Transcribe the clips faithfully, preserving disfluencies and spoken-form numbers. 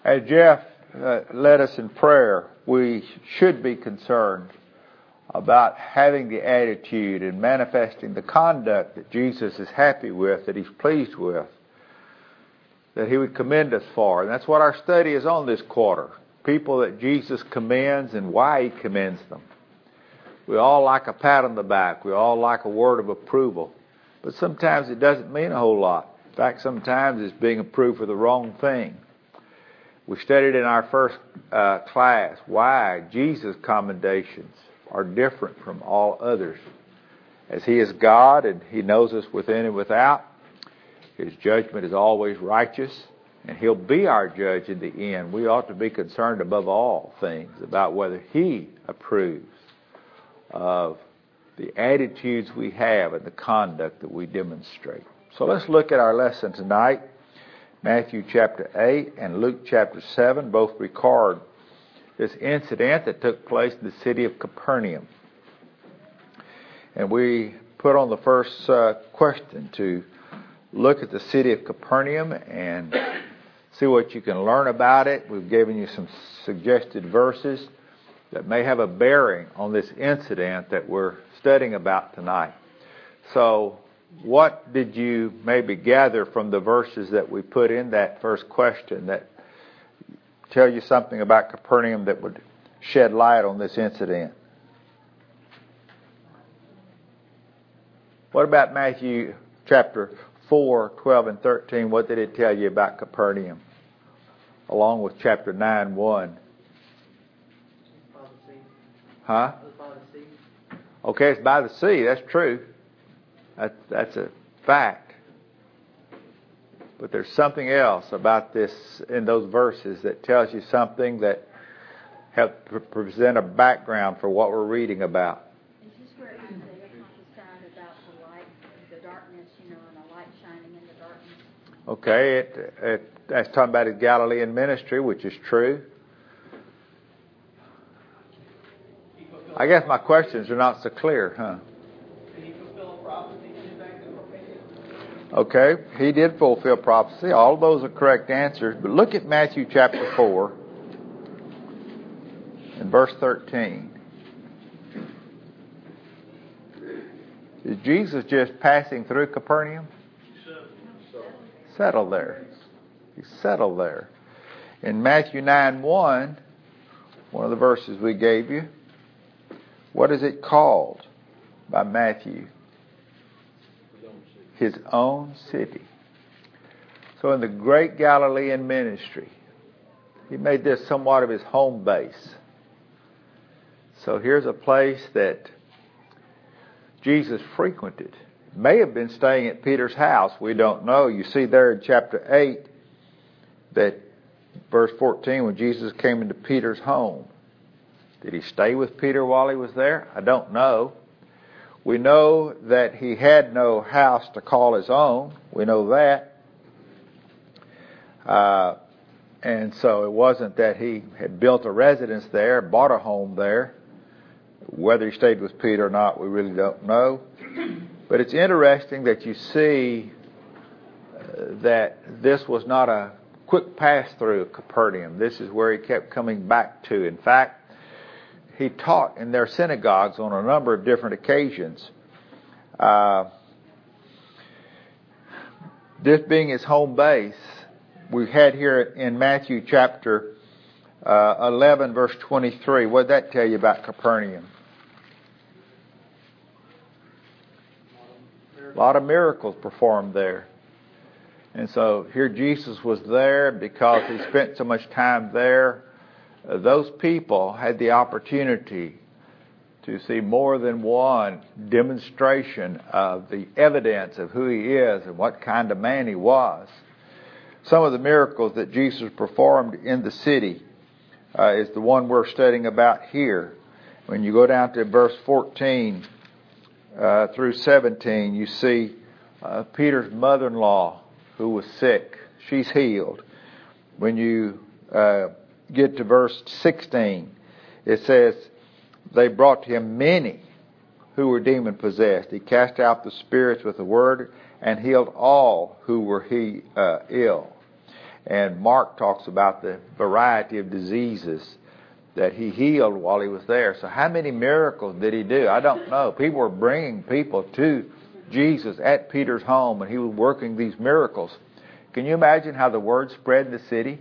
As Jeff uh, led us in prayer, we should be concerned about having the attitude and manifesting the conduct that Jesus is happy with, that He's pleased with, that He would commend us for. And that's what our study is on this quarter. People that Jesus commends and why He commends them. We all like a pat on the back. We all like a word of approval. But sometimes it doesn't mean a whole lot. In fact, sometimes it's being approved for the wrong thing. We studied in our first uh, class why Jesus' commendations are different from all others. As He is God and He knows us within and without, His judgment is always righteous, and He'll be our judge in the end. We ought to be concerned above all things about whether He approves of the attitudes we have and the conduct that we demonstrate. So let's look at our lesson tonight. Matthew chapter eight and Luke chapter seven both record this incident that took place in the city of Capernaum. And we put on the first uh, question to look at the city of Capernaum and see what you can learn about it. We've given you some suggested verses that may have a bearing on this incident that we're studying about tonight. So what did you maybe gather from the verses that we put in that first question that tell you something about Capernaum that would shed light on this incident? What about Matthew chapter four, twelve, and thirteen? What did it tell you about Capernaum? Along with chapter nine, one. Huh? Okay, it's by the sea. That's true. That, that's a fact. But there's something else about this in those verses that tells you something that helps present a background for what we're reading about. Is this where Isaiah prophesied about the light, the darkness, you know, and the light shining in the darkness? Okay, it, it, that's talking about His Galilean ministry, which is true. I guess my questions are not so clear, huh? Did He fulfill a prophecy back in Capernaum? Okay, He did fulfill prophecy. All of those are correct answers. But look at Matthew chapter four and verse thirteen. Is Jesus just passing through Capernaum? Settled there. He settled there. In Matthew nine one, one of the verses we gave you, what is it called by Matthew? His own city. So in the great Galilean ministry, He made this somewhat of His home base. So here's a place that Jesus frequented. May have been staying at Peter's house. We don't know. You see there in chapter eight that verse fourteen, when Jesus came into Peter's home. Did He stay with Peter while He was there? I don't know. We know that He had no house to call His own. We know that. Uh, and so it wasn't that He had built a residence there, bought a home there. Whether He stayed with Peter or not, we really don't know. But it's interesting that you see uh, that this was not a quick pass through Capernaum. This is where He kept coming back to. In fact, He taught in their synagogues on a number of different occasions. Uh, this being His home base, we had here in Matthew chapter uh, eleven, verse twenty-three. What did that tell you about Capernaum? A lot of miracles performed there. And so here Jesus was there because He spent so much time there. Uh, those people had the opportunity to see more than one demonstration of the evidence of who He is and what kind of man He was. Some of the miracles that Jesus performed in the city uh, is the one we're studying about here. When you go down to verse fourteen uh, through seventeen, you see uh, Peter's mother-in-law who was sick. She's healed. When you uh, get to verse sixteen, it says, they brought to Him many who were demon-possessed. He cast out the spirits with a word and healed all who were he uh, ill. And Mark talks about the variety of diseases that he healed while he was there. So how many miracles did he do? I don't know. People were bringing people to Jesus at Peter's home, and he was working these miracles. Can you imagine how the word spread in the city?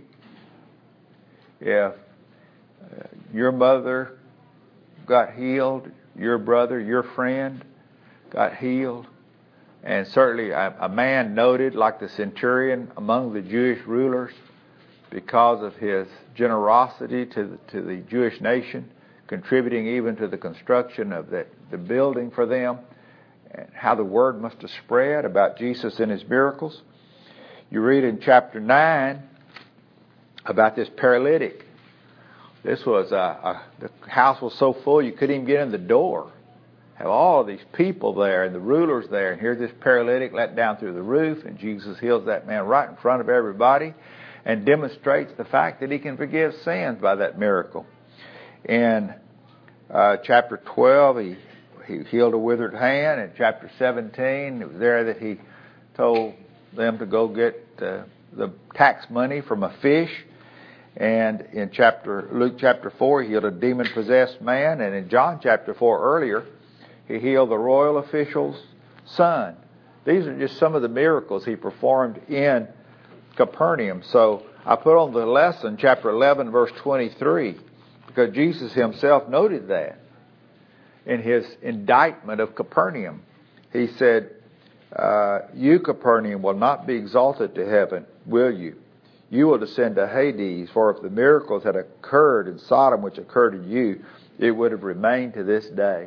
If uh, your mother got healed, your brother, your friend got healed, and certainly a, a man noted like the centurion among the Jewish rulers because of his generosity to the, to the Jewish nation, contributing even to the construction of the, the building for them, and how the word must have spread about Jesus and his miracles. You read in chapter nine about this paralytic. This was a, a the house was so full you couldn't even get in the door. Have all of these people there and the rulers there, and here's this paralytic let down through the roof, and Jesus heals that man right in front of everybody and demonstrates the fact that he can forgive sins by that miracle. In uh, chapter twelve, he, he healed a withered hand. In chapter seventeen, it was there that he told them to go get uh, the tax money from a fish. And in chapter Luke chapter four, he healed a demon-possessed man. And in John chapter four earlier, he healed the royal official's son. These are just some of the miracles he performed in Capernaum. So I put on the lesson chapter eleven, verse twenty-three, because Jesus himself noted that in his indictment of Capernaum. He said, uh, you, Capernaum, will not be exalted to heaven, will you? You will descend to Hades, for if the miracles had occurred in Sodom which occurred in you, it would have remained to this day.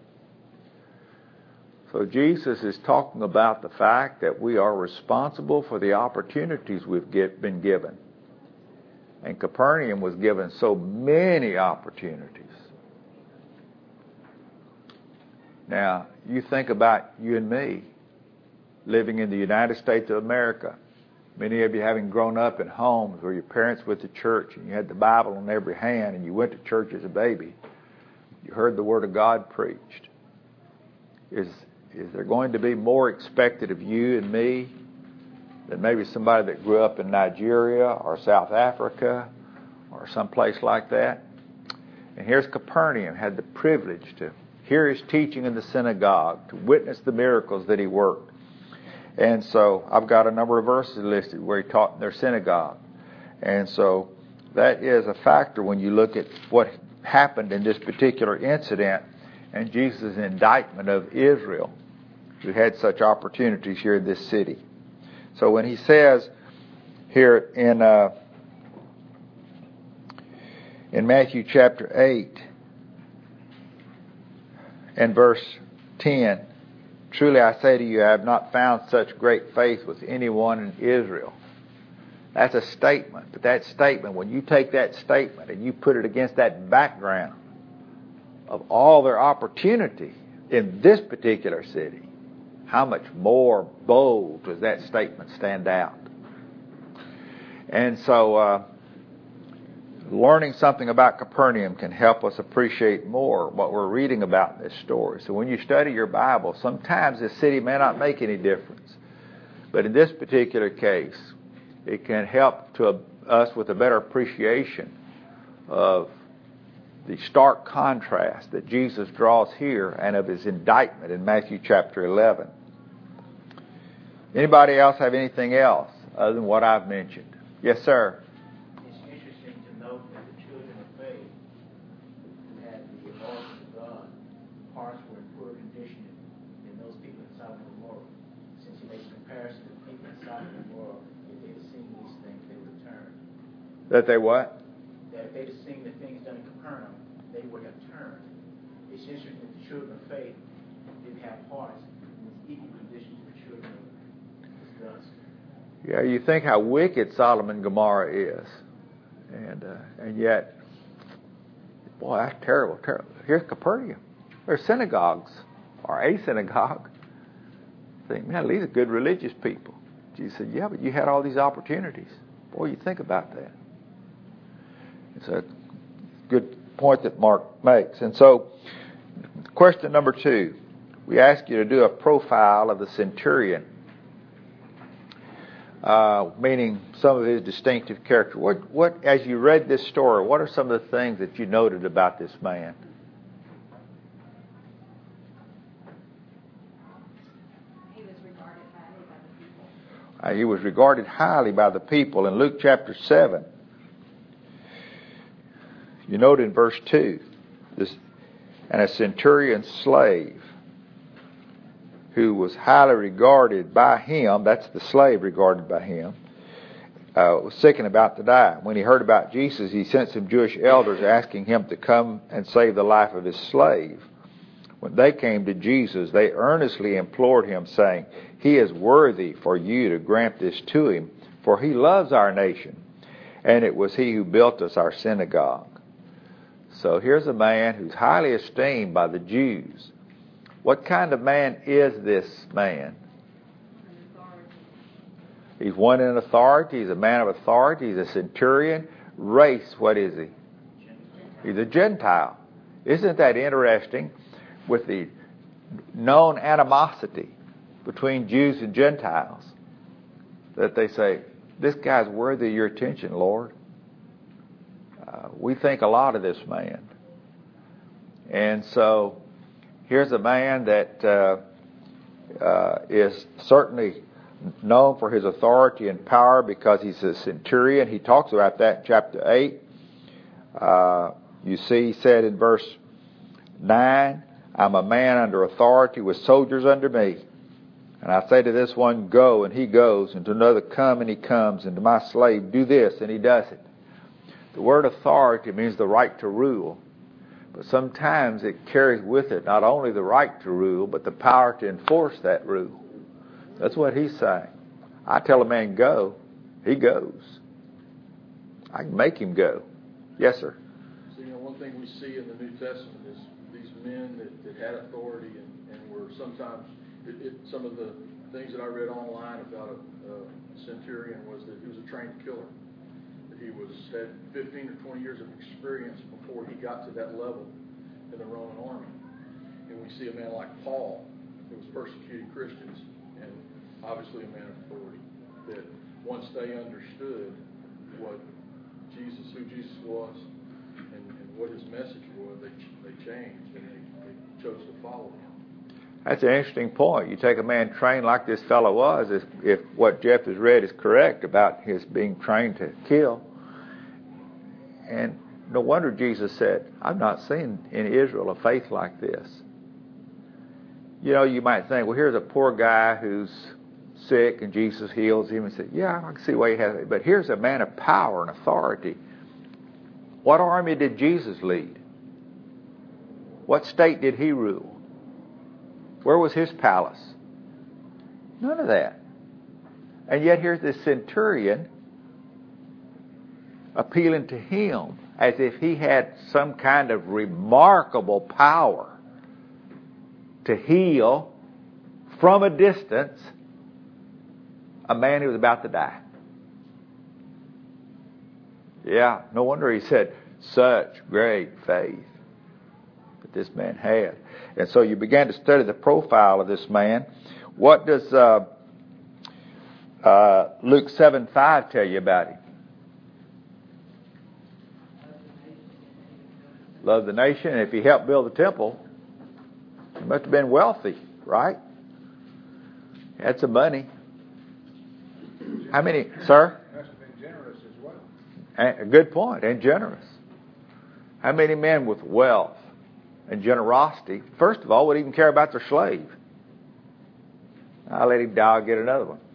So Jesus is talking about the fact that we are responsible for the opportunities we've get, been given. And Capernaum was given so many opportunities. Now, you think about you and me living in the United States of America. Many of you having grown up in homes where your parents went to church and you had the Bible on every hand and you went to church as a baby. You heard the Word of God preached. Is Is there going to be more expected of you and me than maybe somebody that grew up in Nigeria or South Africa or someplace like that? And here's Capernaum, had the privilege to hear his teaching in the synagogue, to witness the miracles that he worked. And so I've got a number of verses listed where he taught in their synagogue. And so that is a factor when you look at what happened in this particular incident and Jesus' indictment of Israel, who had such opportunities here in this city. So when he says here in uh, in Matthew chapter eight and verse ten, truly I say to you, I have not found such great faith with anyone in Israel. That's a statement. But that statement, when you take that statement and you put it against that background of all their opportunity in this particular city, how much more bold does that statement stand out? And so uh, learning something about Capernaum can help us appreciate more what we're reading about in this story. So when you study your Bible, sometimes this city may not make any difference. But in this particular case, it can help to us with a better appreciation of the stark contrast that Jesus draws here and of his indictment in Matthew chapter eleven. Anybody else have anything else other than what I've mentioned? Yes, sir. It's interesting to note that the children of faith who had the oracles of God, hearts were in poor condition than those people in Sodom and Gomorrah. Since he makes a comparison with people in Sodom and Gomorrah, if they had seen these things, they would have turned. That they what? That if they had seen the things done in Capernaum, they would have turned. It's interesting that the children of faith didn't have hearts in this equal condition to the children of dust. Yeah, you think how wicked Sodom and Gomorrah is. And uh, and yet, boy, that's terrible, terrible. Here's Capernaum. There's synagogues, or a synagogue. Think, man, these are good religious people. Jesus said, yeah, but you had all these opportunities. Boy, you think about that. It's a good point that Mark makes. And so, question number two, we ask you to do a profile of the centurion. uh, meaning some of his distinctive character. What, what, as you read this story, what are some of the things that you noted about this man? He was regarded highly by the people. Uh, he was regarded highly by the people. In Luke chapter seven, you note in verse two, this, and a centurion slave who was highly regarded by him, that's the slave regarded by him, uh, was sick and about to die. When he heard about Jesus, he sent some Jewish elders asking him to come and save the life of his slave. When they came to Jesus, they earnestly implored him, saying, "He is worthy for you to grant this to him, for he loves our nation, and it was he who built us our synagogue." So here's a man who's highly esteemed by the Jews. What kind of man is this man? He's one in authority. He's a man of authority. He's a centurion. Race, what is he? He's a Gentile. Isn't that interesting? With the known animosity between Jews and Gentiles, that they say, this guy's worthy of your attention, Lord. Uh, we think a lot of this man. And so here's a man that uh, uh, is certainly known for his authority and power because he's a centurion. He talks about that in chapter eight. Uh, you see, he said in verse nine, "I'm a man under authority with soldiers under me. And I say to this one, go, and he goes, and to another, come, and he comes, and to my slave, do this, and he does it." The word authority means the right to rule. But sometimes it carries with it not only the right to rule, but the power to enforce that rule. That's what he's saying. I tell a man go, he goes. I can make him go. Yes, sir. So, you know, one thing we see in the New Testament is these men that, that had authority and, and were sometimes, it, it, some of the things that I read online about a, a centurion was that he was a trained killer. That he was had fifteen or twenty years of experience before he got to that level in the Roman army. And we see a man like Paul, who was persecuting Christians, and obviously a man of authority, that once they understood what Jesus, who Jesus was, and, and what his message was, they they changed and they, they chose to follow him. That's an interesting point. You take a man trained like this fellow was, if, if what Jeff has read is correct about his being trained to kill. And no wonder Jesus said, "I've not seen in Israel a faith like this." You know, you might think, well, here's a poor guy who's sick and Jesus heals him and says, yeah, I can see why he has it. But here's a man of power and authority. What army did Jesus lead? What state did he rule? Where was his palace? None of that. And yet here's this centurion appealing to him as if he had some kind of remarkable power to heal from a distance a man who was about to die. Yeah, no wonder he said, such great faith that this man had. And so you began to study the profile of this man. What does uh, uh, Luke seven five tell you about him? Love the nation, and if he helped build the temple, he must have been wealthy, right? He had some money. How many, sir? He must have been generous as well. A good point, and generous. How many men with wealth and generosity, first of all, would even care about their slave? I'll let him die, I'll get another one.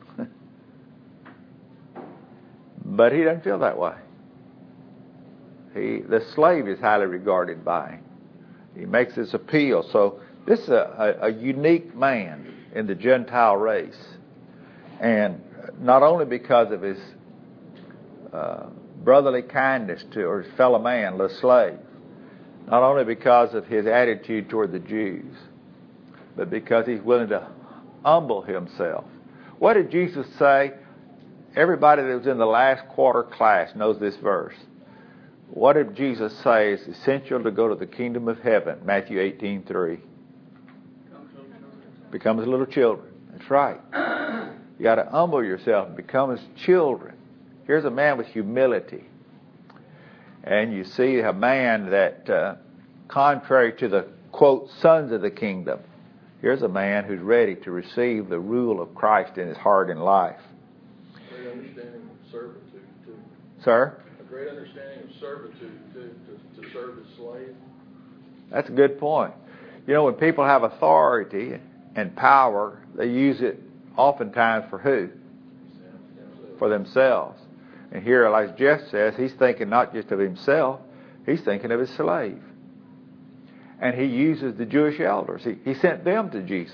But he doesn't feel that way. He, the slave is highly regarded by him. He makes this appeal. So this is a, a, a unique man in the Gentile race. And not only because of his uh, brotherly kindness to or his fellow man, the slave, not only because of his attitude toward the Jews, but because he's willing to humble himself. What did Jesus say? Everybody that was in the last quarter class knows this verse. What did Jesus say is essential to go to the kingdom of heaven? Matthew eighteen three. Become as little children. That's right. You got to humble yourself and become as children. Here's a man with humility. And you see a man that, uh, contrary to the, quote, sons of the kingdom, here's a man who's ready to receive the rule of Christ in his heart and life. Great understanding of servitude, too. Sir? A great understanding of servitude, too, to, to serve as slave. That's a good point. You know, when people have authority and power, they use it oftentimes for who? For themselves. And here, like Jeff says, he's thinking not just of himself, he's thinking of his slave. And he uses the Jewish elders. He, he sent them to Jesus.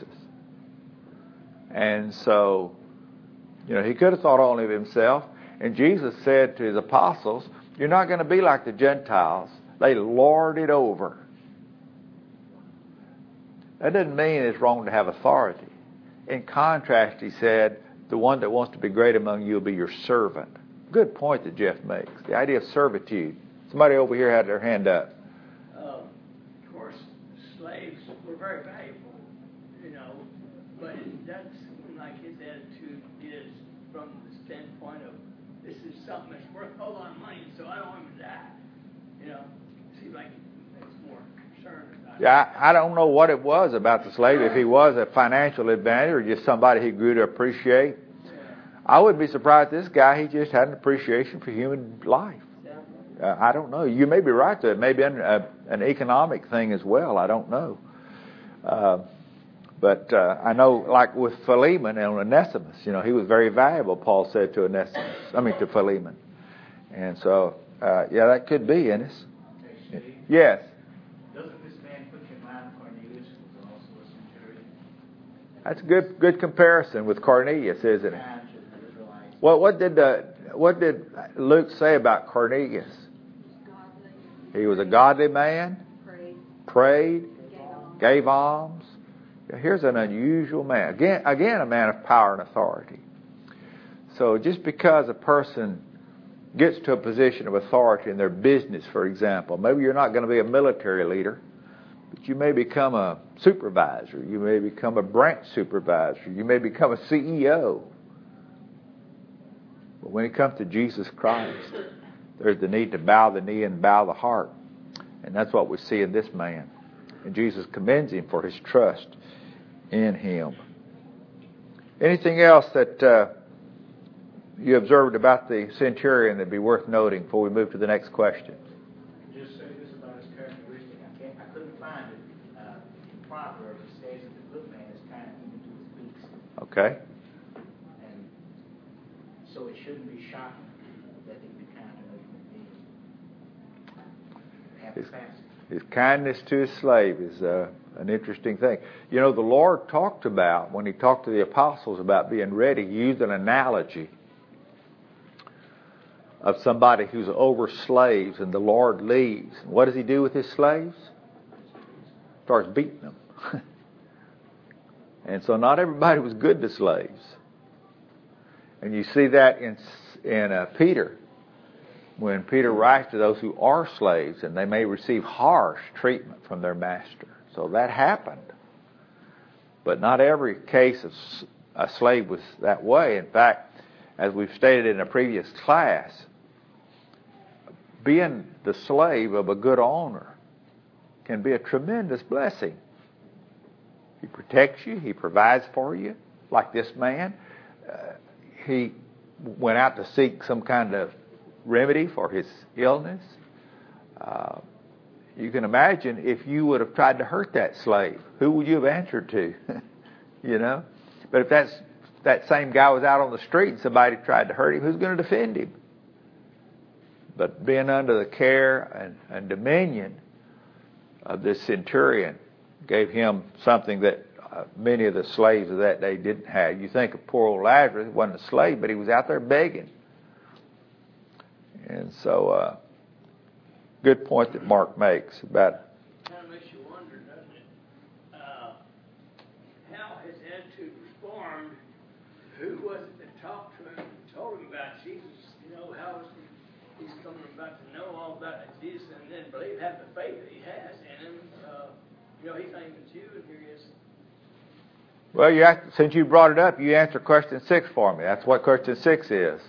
And so, you know, he could have thought only of himself. And Jesus said to his apostles, you're not going to be like the Gentiles. They lord it over. That doesn't mean it's wrong to have authority. In contrast, he said, the one that wants to be great among you will be your servant. Good point that Jeff makes. The idea of servitude. Somebody over here had their hand up. Uh, of course, slaves were very valuable, you know, but that's like his attitude is from the standpoint of this is something that's worth a whole lot of money, so I don't want him to die. You know, it seems like he's more concerned about Yeah, I, I don't know what it was about the slave, if he was a financial advantage or just somebody he grew to appreciate. I wouldn't be surprised this guy, he just had an appreciation for human life. Uh, I don't know. You may be right there. It may be an, uh, an economic thing as well. I don't know. Uh, but uh, I know, like with Philemon and Onesimus, you know, he was very valuable, Paul said to Onesimus. I mean, to Philemon. And so, uh, yeah, that could be, Ennis. Hey, Steve, Yes. doesn't this man put your mind on Cornelius, who was also a centurion? That's a good good comparison with Cornelius, isn't it? Times with the Israelites. Well, what did uh, what did Luke say about Cornelius? Godly, He was a godly man, prayed, prayed, gave alms. gave alms. Here's an unusual man. Again, again, a man of power and authority. So just because a person gets to a position of authority in their business, for example, maybe you're not going to be a military leader, but you may become a supervisor. You may become a branch supervisor. You may become a C E O. But when it comes to Jesus Christ, there's the need to bow the knee and bow the heart. And that's what we see in this man. And Jesus commends him for his trust in him. Anything else that uh, you observed about the centurion that'd be worth noting before we move to the next question? Just say this about his characteristic. I can't, I couldn't find it uh, in Proverbs. It says that the good man is kind even to his weeks. Okay. And so it shouldn't be shocking that he be kind to a human being. Have His, capacity. his kindness to his slave is uh, an interesting thing. You know, the Lord talked about, when he talked to the apostles about being ready, he used an analogy of somebody who's over slaves and the Lord leaves. What does he do with his slaves? Starts beating them. And so not everybody was good to slaves. And you see that in, in uh, Peter, when Peter writes to those who are slaves, and they may receive harsh treatment from their master. So that happened. But not every case of a slave was that way. In fact, as we've stated in a previous class, being the slave of a good owner can be a tremendous blessing. He protects you. He provides for you. Like this man, uh, he went out to seek some kind of remedy for his illness. Uh, you can imagine if you would have tried to hurt that slave, who would you have answered to? You know? But if that's that same guy was out on the street and somebody tried to hurt him, who's going to defend him? But being under the care and, and dominion of this centurion gave him something that uh, many of the slaves of that day didn't have. You think of poor old Lazarus, he wasn't a slave, but he was out there begging. And so, uh, good point that Mark makes about kind of makes you wonder, doesn't it? Uh, how his attitude was formed. Who was it that talked to him and told him about Jesus? You know, how was he, he's coming about to know all about Jesus and then believe, have the faith that he has in him. Uh, you know, he's not even a Jew, and here he is. Well, you have to, since you brought it up, you answer question six for me. That's what question six is.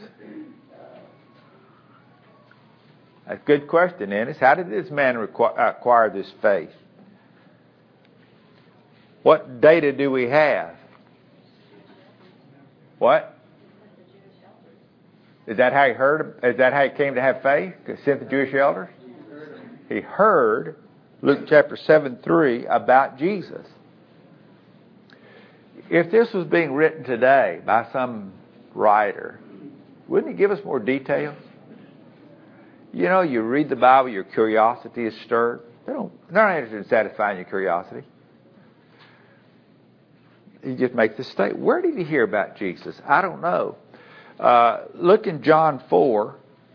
That's a good question, Ennis. How did this man requ- acquire this faith? What data do we have? What? Is that how he heard? Is that how he came to have faith? Sent the Jewish elders? He heard Luke chapter seven three about Jesus. If this was being written today by some writer, wouldn't he give us more details? You know, you read the Bible, your curiosity is stirred. They don't, they're not interested in satisfying your curiosity. He just makes this statement. Where did he hear about Jesus? I don't know. Uh, look in John four.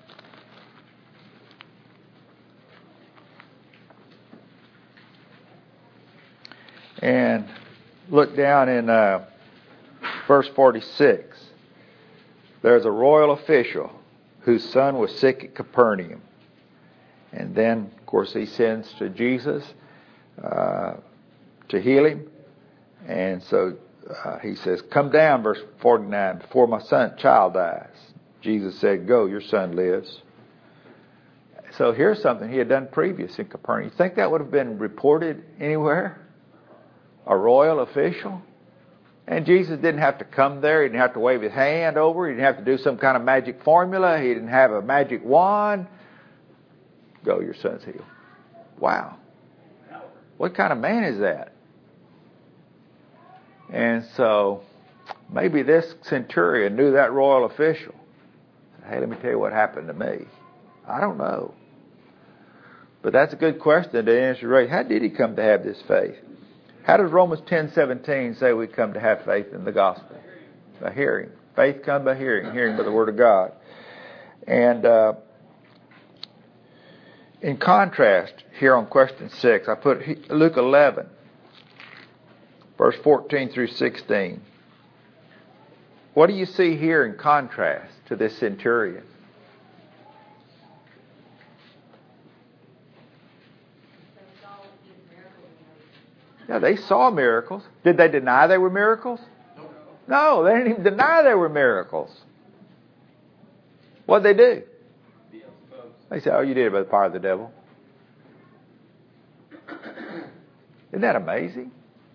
And look down in uh, verse forty-six. There's a royal official whose son was sick at Capernaum. And then, of course, he sends to Jesus uh, to heal him. And so uh, he says, come down, verse forty-nine, before my son child dies. Jesus said, go, your son lives. So here's something he had done previous in Capernaum. You think that would have been reported anywhere? A royal official? And Jesus didn't have to come there. He didn't have to wave his hand over. He didn't have to do some kind of magic formula. He didn't have a magic wand. Go, your son's healed. Wow. What kind of man is that? And so maybe this centurion knew that royal official. Hey, let me tell you what happened to me. I don't know. But that's a good question to answer. Right? How did he come to have this faith? How does Romans ten seventeen say we come to have faith in the gospel? By hearing. Faith comes by hearing, hearing by the word of God. And uh, in contrast, here on question six, I put Luke eleven, verse fourteen through sixteen. What do you see here in contrast to this centurion? Yeah, they saw miracles. Did they deny they were miracles? No, they didn't even deny they were miracles. What did they do? They said, oh, you did it by the power of the devil. Isn't that amazing?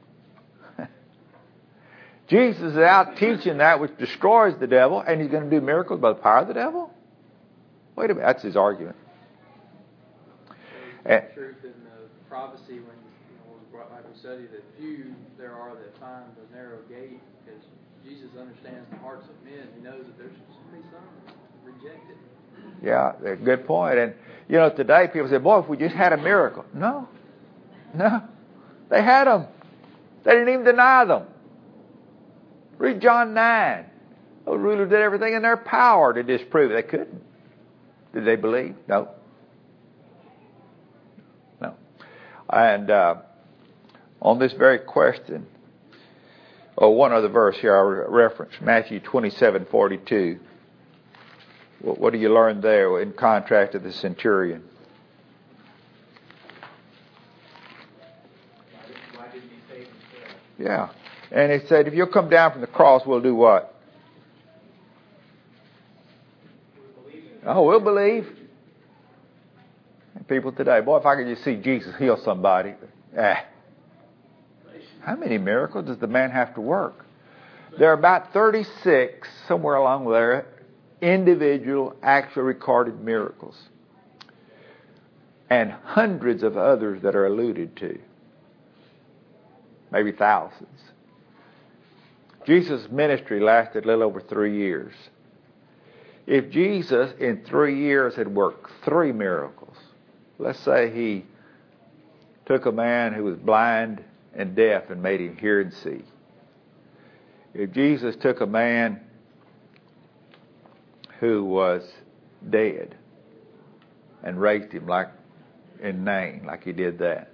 Jesus is out teaching that which destroys the devil, and he's going to do miracles by the power of the devil? Wait a minute, that's his argument. There's and, truth in the prophecy when like we study that few there are that find the narrow gate, because Jesus understands the hearts of men. He knows that there's going to be some rejected. Yeah, good point. And, you know, today people say, boy, if we just had a miracle. No. No. They had them. They didn't even deny them. Read John nine. Those rulers did everything in their power to disprove it. They couldn't. Did they believe? No. No. And uh, on this very question, oh, one other verse here I reference, Matthew twenty-seven forty-two. What, what do you learn there in contrast to the centurion? Why didn't he save himself? Yeah. And he said, if you'll come down from the cross, we'll do what? Oh, we'll believe. And people today, boy, if I could just see Jesus heal somebody. Ah. How many miracles does the man have to work? There are about thirty-six, somewhere along there, individual, actual recorded miracles. And hundreds of others that are alluded to. Maybe thousands. Jesus' ministry lasted a little over three years. If Jesus in three years had worked three miracles, let's say he took a man who was blind and deaf and made him hear and see. If Jesus took a man who was dead and raised him like in Nain, like he did that.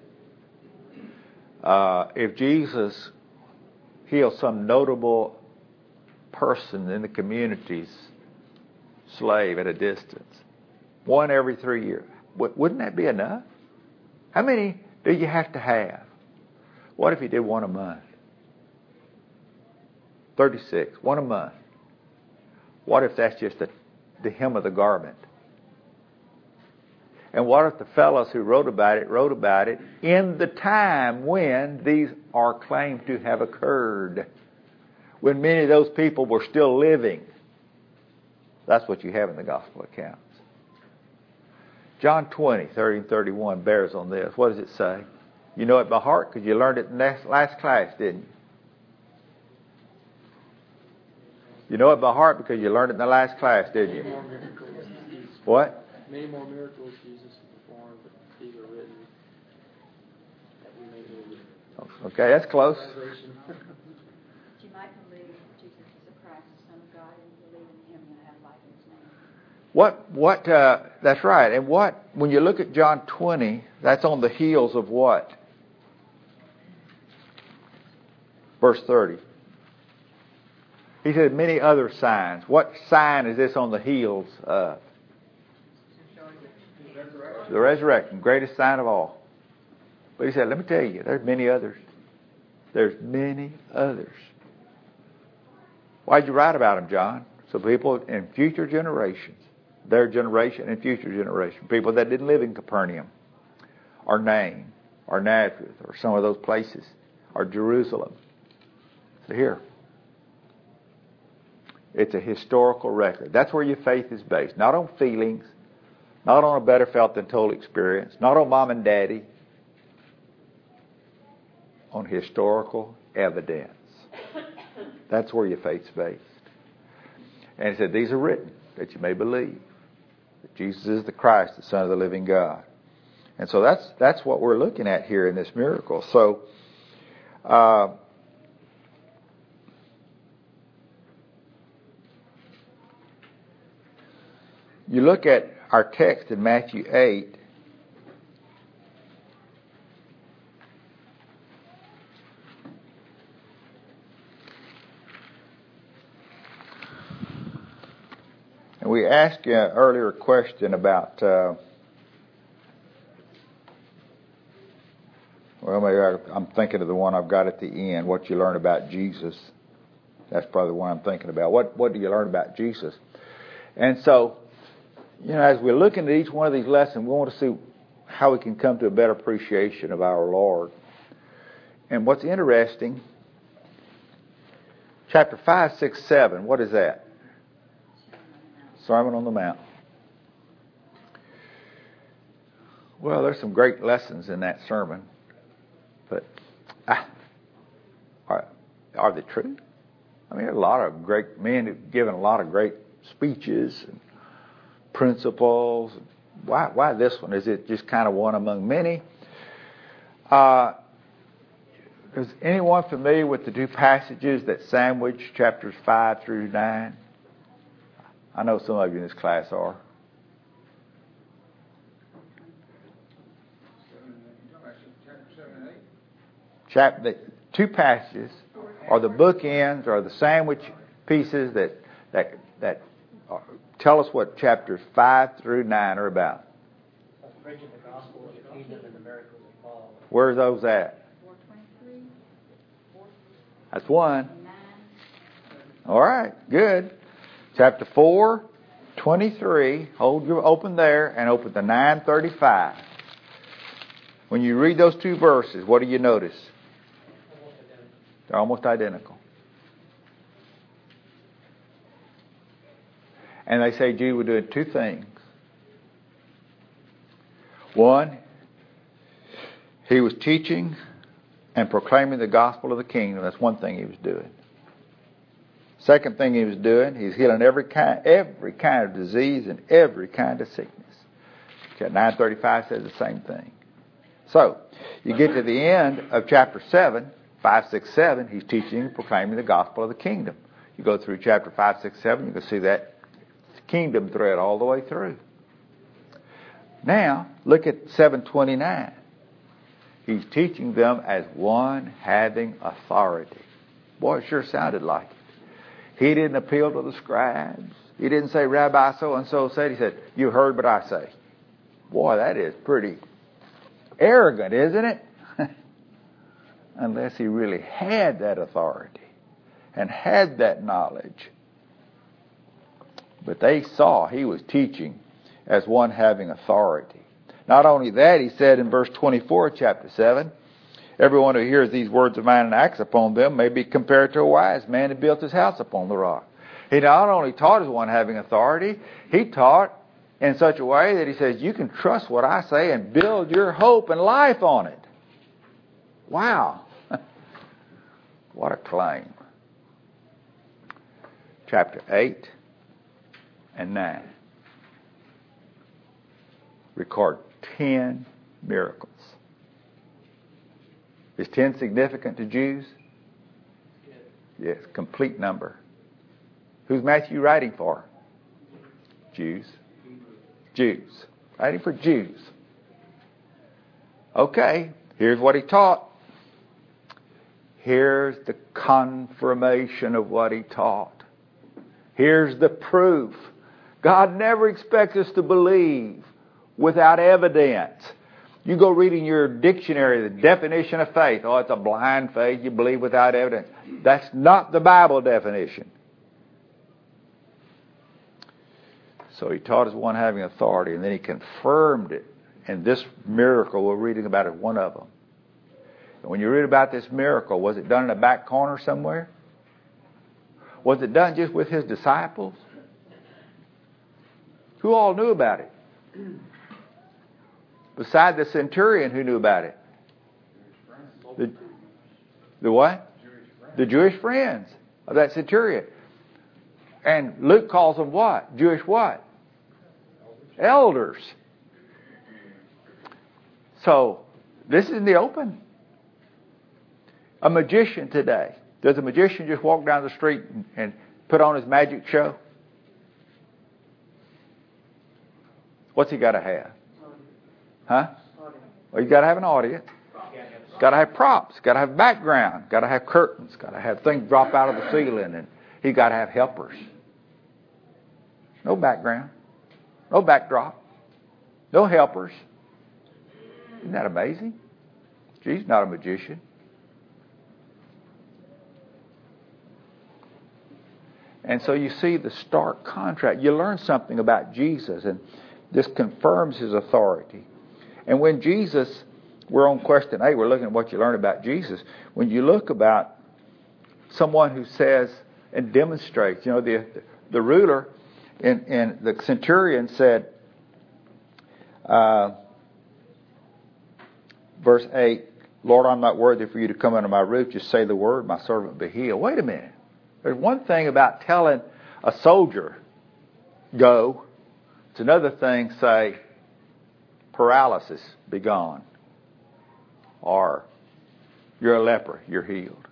Uh, if Jesus healed some notable person in the community's slave at a distance, one every three years, wouldn't that be enough? How many do you have to have? What if he did one a month? thirty-six, one a month. What if that's just the, the hem of the garment? And what if the fellows who wrote about it wrote about it in the time when these are claimed to have occurred? When many of those people were still living. That's what you have in the gospel accounts. John twenty, thirty and thirty-one bears on this. What does it say? You know it by heart because you learned it in the last class, didn't you? You know it by heart because you learned it in the last class, didn't you? What? Many more miracles Jesus performed, but these are written that we may believe. Okay, that's close. But you might believe Jesus is the Christ, the Son of God, and you believe in Him and have life in His name. What, what, uh, that's right. And what, when you look at John twenty, that's on the heels of what? Verse thirty. He said many other signs. What sign is this on the heels of? The resurrection, greatest sign of all. But he said, let me tell you, there's many others. There's many others. Why'd you write about them, John? So people in future generations, their generation and future generation, people that didn't live in Capernaum, or Nain, or Nazareth, or some of those places, or Jerusalem. So here. It's a historical record. That's where your faith is based. Not on feelings, not on a better felt than told experience, not on mom and daddy, on historical evidence. That's where your faith's based. And he said, these are written that you may believe that Jesus is the Christ, the Son of the living God. And so that's that's what we're looking at here in this miracle. So, uh, you look at our text in Matthew eight. And we asked you an earlier question about, uh, well, maybe I, I'm thinking of the one I've got at the end, what you learn about Jesus. That's probably the one I'm thinking about. What, what do you learn about Jesus? And so, you know, as we're looking at each one of these lessons, we want to see how we can come to a better appreciation of our Lord. And what's interesting, chapter five, six, seven, what is that? Sermon on the Mount. Well, there's some great lessons in that sermon, but ah, are, are they true? I mean, there are a lot of great men who've given a lot of great speeches and principles. Why, why this one? Is it just kind of one among many? Uh, is anyone familiar with the two passages that sandwich chapters five through nine? I know some of you in this class are. Chapter, the two passages are the bookends, or the sandwich pieces that that that are, tell us what chapters five through nine are about. Preaching the gospel of the kingdom and the miracles that follow. Where are those at? four twenty-three, four That's one. nine. All right, good. Chapter four, twenty-three. Hold your open there and open to nine thirty-five. When you read those two verses, what do you notice? They're almost identical. And they say Jesus was doing two things. One, he was teaching and proclaiming the gospel of the kingdom. That's one thing he was doing. Second thing he was doing, he's healing every kind, every kind of disease and every kind of sickness. Okay, nine thirty-five says the same thing. So, you get to the end of chapter seven, five, six, seven, he's teaching and proclaiming the gospel of the kingdom. You go through chapter five, six, seven, you can see that kingdom thread all the way through. Now, look at seven twenty-nine. He's teaching them as one having authority. Boy, it sure sounded like it. He didn't appeal to the scribes. He didn't say, Rabbi so-and-so said. He said, you heard what I say. Boy, that is pretty arrogant, isn't it? Unless he really had that authority. and had that knowledge. But they saw he was teaching as one having authority. Not only that, he said in verse twenty-four, chapter seven, everyone who hears these words of mine and acts upon them may be compared to a wise man who built his house upon the rock. He not only taught as one having authority, he taught in such a way that he says, you can trust what I say and build your hope and life on it. Wow. What a claim. Chapter eight and nine record ten miracles. Is ten significant to Jews? Yes, complete number. Who's Matthew writing for? Jews. Jews. Writing for Jews. Okay, here's what he taught. Here's the confirmation of what he taught. Here's the proof. God never expects us to believe without evidence. You go reading your dictionary, the definition of faith. Oh, it's a blind faith. You believe without evidence. That's not the Bible definition. So he taught as one having authority, and then he confirmed it. And this miracle we're reading about is one of them. And when you read about this miracle, was it done in a back corner somewhere? Was it done just with his disciples? Who all knew about it? Beside the centurion, who knew about it? The, the what? The Jewish friends of that centurion. And Luke calls them what? Jewish what? Elders. So, this is in the open. A magician today. Does a magician just walk down the street and, and put on his magic show? What's he got to have? Huh? Well, you got to have an audience. Got to have props. Got to have background. Got to have curtains. Got to have things drop out of the ceiling, and he got to have helpers. No background. No backdrop. No helpers. Isn't that amazing? He's not a magician. And so you see the stark contrast. You learn something about Jesus, and this confirms his authority. And when Jesus, we're on question eight, we're looking at what you learn about Jesus. When you look about someone who says and demonstrates, you know, the the ruler and, and the centurion said, uh, verse eight, Lord, I'm not worthy for you to come under my roof. Just say the word, my servant will be healed. Wait a minute. There's one thing about telling a soldier, go. It's another thing, say, paralysis, be gone. Or, you're a leper, you're healed.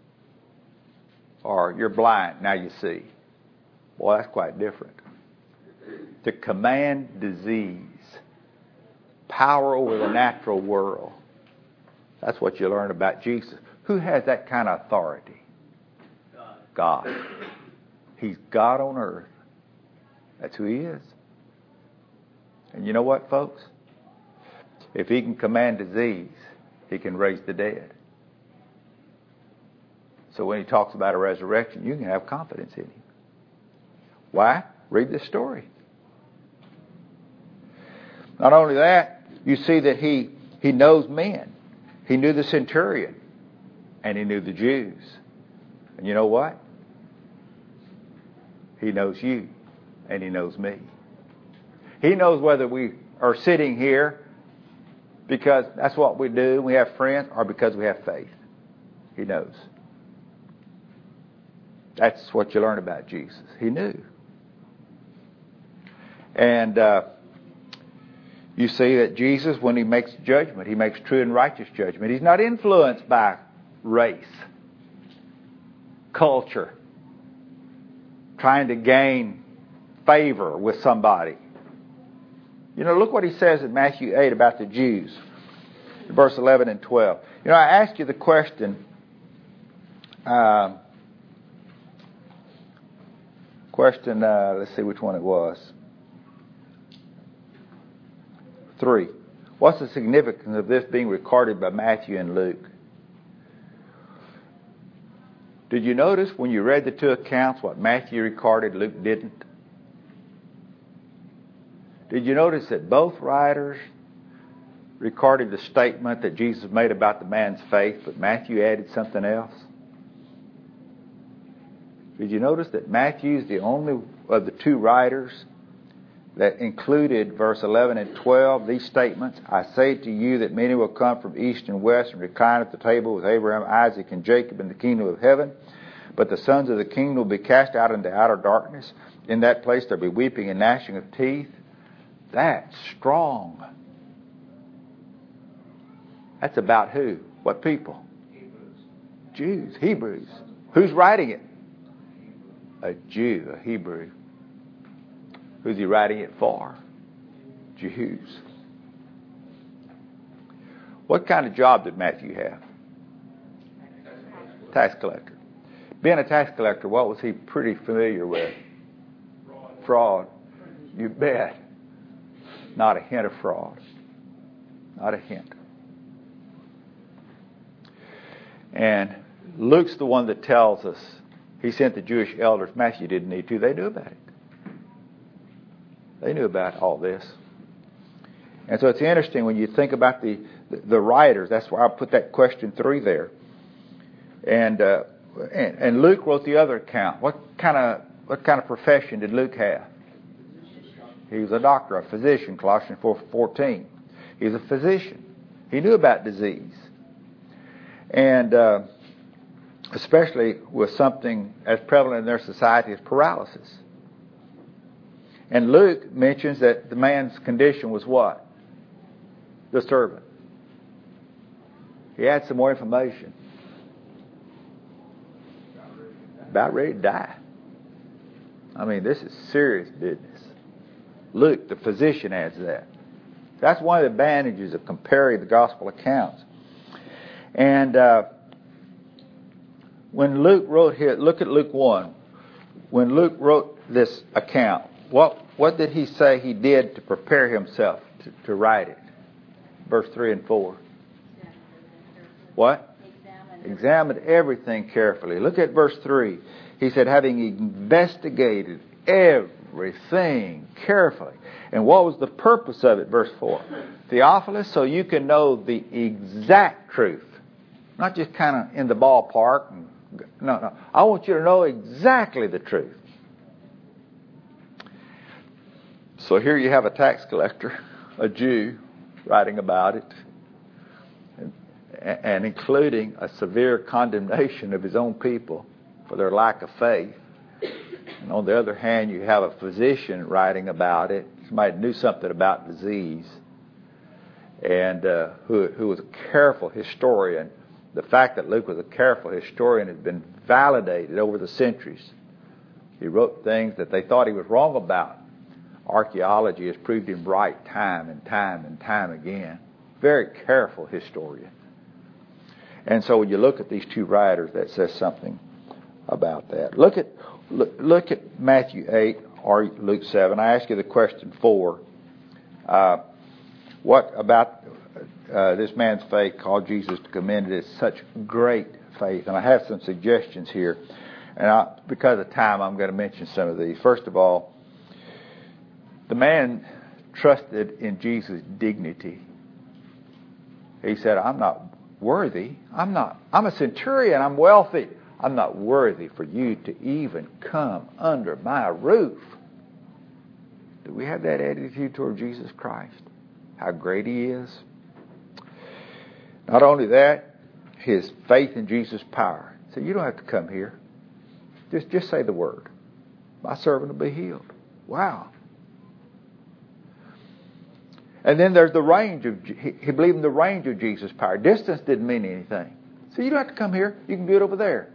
Or, you're blind, now you see. Boy, that's quite different. To command disease, power over the natural world. That's what you learn about Jesus. Who has that kind of authority? God. He's God on earth. That's who he is. And you know what, folks? If he can command disease, he can raise the dead. So when he talks about a resurrection, you can have confidence in him. Why? Read this story. Not only that, you see that he, he knows men. He knew the centurion, and he knew the Jews. And you know what? He knows you, and he knows me. He knows whether we are sitting here because that's what we do, we have friends, or because we have faith. He knows. That's what you learn about Jesus. He knew. And uh, you see that Jesus, when he makes judgment, he makes true and righteous judgment. He's not influenced by race, culture, trying to gain favor with somebody. You know, look what he says in Matthew eight about the Jews, verse eleven and twelve. You know, I asked you the question, uh, question, uh, let's see which one it was. Three. What's the significance of this being recorded by Matthew and Luke? Did you notice when you read the two accounts what Matthew recorded, Luke didn't? Did you notice that both writers recorded the statement that Jesus made about the man's faith, but Matthew added something else? Did you notice that Matthew is the only of the two writers that included verse eleven and twelve, these statements? I say to you that many will come from east and west and recline at the table with Abraham, Isaac, and Jacob in the kingdom of heaven. But the sons of the kingdom will be cast out into outer darkness. In that place there will be weeping and gnashing of teeth. That's strong. That's about who? What people? Hebrews. Jews, Hebrews. Who's writing it? A Jew, a Hebrew. Who's he writing it for? Jews. What kind of job did Matthew have? Tax collector. Being a tax collector, what was he pretty familiar with? Fraud. Fraud. You bet. Not a hint of fraud. Not a hint. And Luke's the one that tells us he sent the Jewish elders. Matthew didn't need to. They knew about it. They knew about all this. And so it's interesting when you think about the, the, the writers. That's why I put that question three there. And, uh, and and Luke wrote the other account. What kind of what kind of profession did Luke have? He was a doctor, a physician, Colossians four fourteen. He was a physician. He knew about disease. And uh, especially with something as prevalent in their society as paralysis. And Luke mentions that the man's condition was what? Disturbing. He had some more information. About ready to die. I mean, this is serious business. Luke, the physician, adds that. That's one of the advantages of comparing the gospel accounts. And uh, when Luke wrote here, look at Luke one. When Luke wrote this account, what what did he say he did to prepare himself to, to write it? Verse three and four. What? Examined everything carefully. Look at verse three. He said, having investigated everything carefully. And what was the purpose of it? Verse four. Theophilus, so you can know the exact truth. Not just kind of in the ballpark. No, no. I want you to know exactly the truth. So here you have a tax collector, a Jew, writing about it. And, and including a severe condemnation of his own people for their lack of faith. And on the other hand, you have a physician writing about it. Somebody knew something about disease. And uh, who, who was a careful historian. The fact that Luke was a careful historian has been validated over the centuries. He wrote things that they thought he was wrong about. Archaeology has proved him right time and time and time again. Very careful historian. And so when you look at these two writers, that says something about that. Look at look, look at Matthew eight or Luke seven. I ask you the question four. Uh, what about uh, this man's faith called Jesus to commend it as such great faith? And I have some suggestions here. And I, because of time, I'm going to mention some of these. First of all, the man trusted in Jesus' dignity. He said, I'm not worthy. I'm not. I'm a centurion. I'm wealthy. I'm not worthy for you to even come under my roof. Do we have that attitude toward Jesus Christ? How great He is. Not only that, his faith in Jesus' power. So you don't have to come here. Just, just say the word. My servant will be healed. Wow. And then there's the range of, he believed in the range of Jesus' power. Distance didn't mean anything. So you don't have to come here. You can do it over there.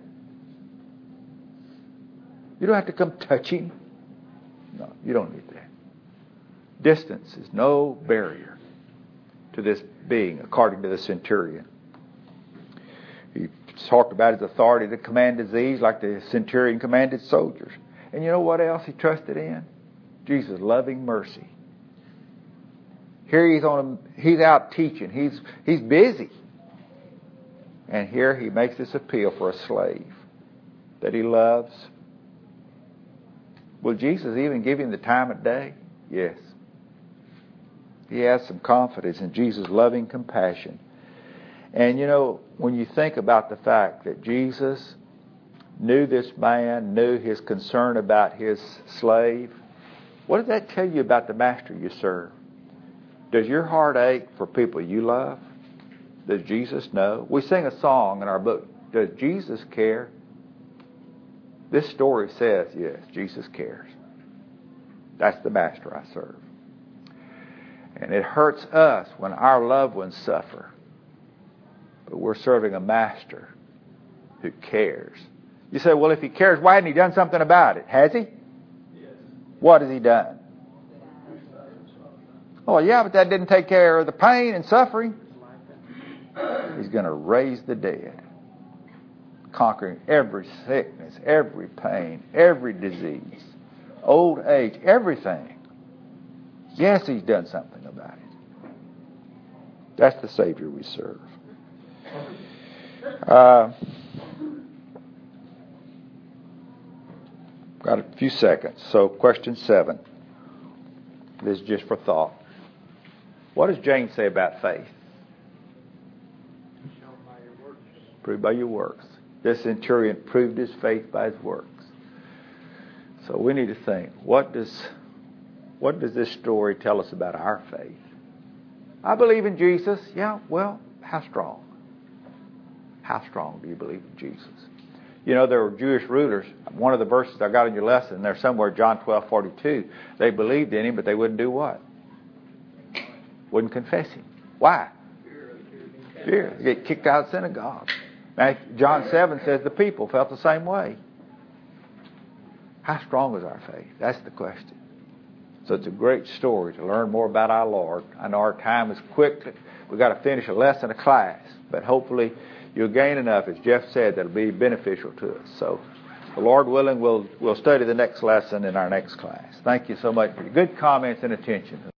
You don't have to come touch Him. No, you don't need that. Distance is no barrier to this being, according to the centurion. He talked about his authority to command disease like the centurion commanded soldiers. And you know what else he trusted in? Jesus' loving mercy. Here he's on. He's out teaching. He's he's busy. And here he makes this appeal for a slave. that he loves? Will Jesus even give him the time of day? Yes. He has some confidence in Jesus' loving compassion. And you know, when you think about the fact that Jesus knew this man, knew his concern about his slave, what does that tell you about the master you serve? Does your heart ache for people you love? Does Jesus know? We sing a song in our book, Does Jesus Care? This story says, yes, Jesus cares. That's the master I serve. And it hurts us when our loved ones suffer. But we're serving a master who cares. You say, well, if he cares, why hasn't he done something about it? Has he? Yes. What has he done? Oh, yeah, but that didn't take care of the pain and suffering. He's going to raise the dead, conquering every sickness, every pain, every disease, old age, everything. Yes, he's done something about it. That's the Savior we serve. Uh, got a few seconds. So question seven. This is just for thought. What does James say about faith? Shown by your works. Proved by your works. This centurion proved his faith by his works. So we need to think, what does what does this story tell us about our faith? I believe in Jesus. Yeah, well, how strong? How strong do you believe in Jesus? You know, there were Jewish rulers. One of the verses I got in your lesson, there's somewhere, John twelve forty-two. They believed in him, but they wouldn't do what? Wouldn't confess him. Why? Fear. They get kicked out of synagogue. Now, John seven says the people felt the same way. How strong is our faith? That's the question. So it's a great story to learn more about our Lord. I know our time is quick. We've got to finish a lesson, a class. But hopefully you'll gain enough, as Jeff said, that'll be beneficial to us. So, the Lord willing, we'll, we'll study the next lesson in our next class. Thank you so much for your good comments and attention.